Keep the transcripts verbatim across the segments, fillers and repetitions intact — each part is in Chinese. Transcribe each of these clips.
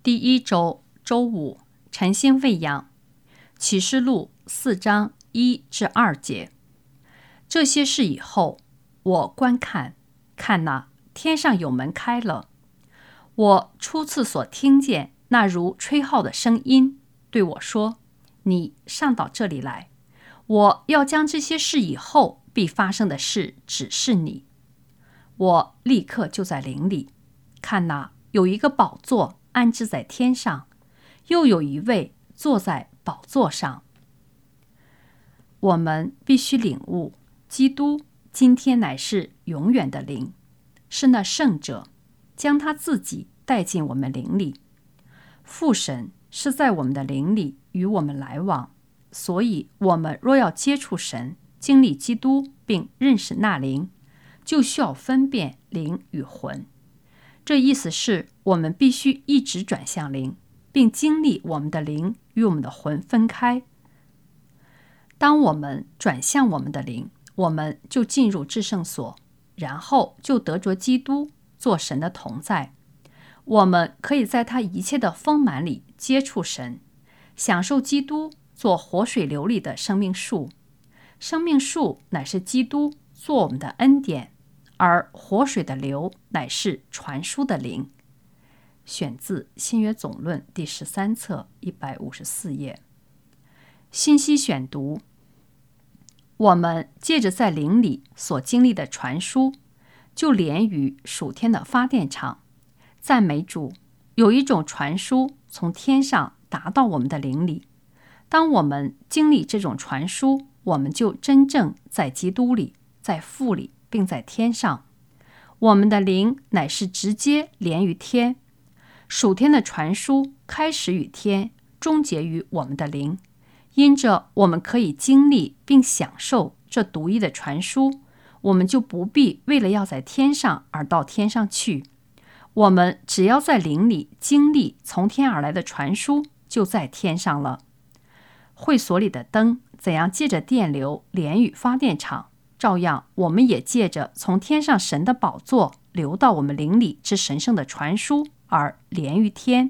第一周周五，晨星喂养，启示录四章一至二节。这些事以后，我观看，看哪，天上有门开了。我初次所听见那如吹号的声音，对我说：“你上到这里来，我要将这些事以后必发生的事指示你。”我立刻就在灵里，看哪，有一个宝座安置在天上，又有一位坐在宝座上。我们必须领悟，基督今天乃是永远的灵，是那圣者将他自己带进我们灵里。父神是在我们的灵里与我们来往，所以我们若要接触神，经历基督并认识那灵，就需要分辨灵与魂。这意思是我们必须一直转向灵，并经历我们的灵与我们的魂分开。当我们转向我们的灵，我们就进入至圣所，然后就得着基督做神的同在。我们可以在他一切的丰满里接触神，享受基督做活水流里的生命树。生命树乃是基督做我们的恩典，而活水的流乃是传输的灵。选自新约总论第十三册一百五十四页。信息选读：我们借着在灵里所经历的传输，就连于属天的发电厂。赞美主，有一种传输从天上达到我们的灵里。当我们经历这种传输，我们就真正在基督里，在父里，并在天上。我们的灵乃是直接连于天。属天的传输开始于天，终结于我们的灵。因着我们可以经历并享受这独一的传输，我们就不必为了要在天上而到天上去。我们只要在灵里经历从天而来的传输，就在天上了。会所里的灯怎样借着电流连于发电厂，照样我们也借着从天上神的宝座流到我们灵里之神圣的传输而连于天。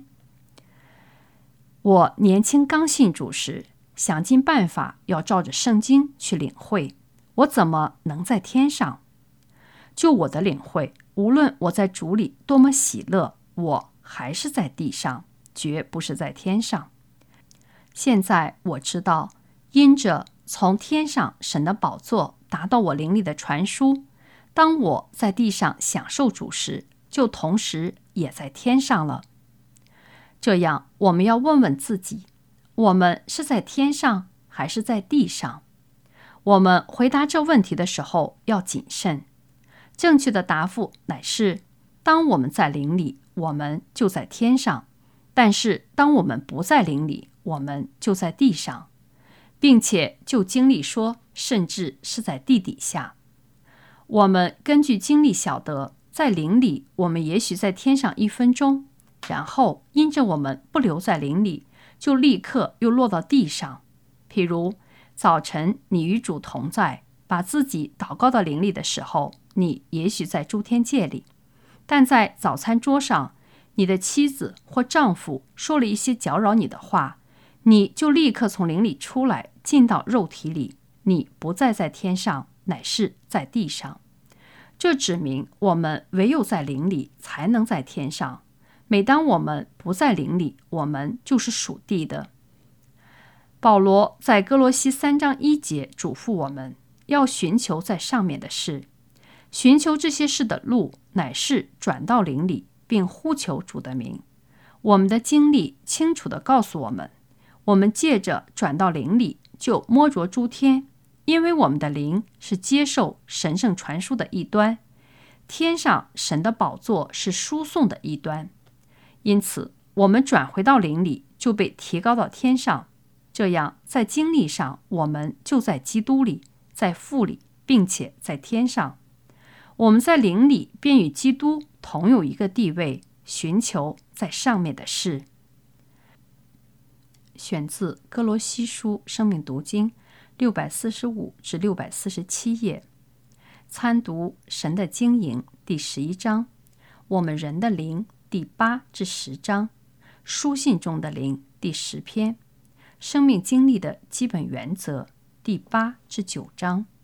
我年轻刚信主时，想尽办法要照着圣经去领会，我怎么能在天上？就我的领会，无论我在主里多么喜乐，我还是在地上，绝不是在天上。现在我知道，因着从天上神的宝座达到我灵里的传输，当我在地上享受主时，就同时也在天上了。这样，我们要问问自己，我们是在天上还是在地上？我们回答这问题的时候要谨慎。正确的答复乃是，当我们在灵里，我们就在天上；但是当我们不在灵里，我们就在地上，并且就经历说，甚至是在地底下。我们根据经历晓得，在灵里，我们也许在天上一分钟，然后因着我们不留在灵里，就立刻又落到地上。譬如早晨你与主同在，把自己祷告到灵里的时候，你也许在诸天界里，但在早餐桌上，你的妻子或丈夫说了一些搅扰你的话，你就立刻从灵里出来，进到肉体里，你不再在天上，乃是在地上。这指明我们唯有在灵里才能在天上。每当我们不在灵里，我们就是属地的。保罗在哥罗西三章一节嘱咐我们，要寻求在上面的事。寻求这些事的路，乃是转到灵里，并呼求主的名。我们的经历清楚地告诉我们，我们借着转到灵里，就摸着诸天，因为我们的灵是接受神圣传输的一端，天上神的宝座是输送的一端。因此，我们转回到灵里，就被提高到天上。这样，在经历上，我们就在基督里，在父里，并且在天上。我们在灵里便与基督同有一个地位，寻求在上面的事。选自哥罗西书生命读经六百四十五至六百四十七页。参读神的经营第十一章，我们人的灵第八至十章， 书信中的灵第十篇，生命经历的基本原则第八至九章。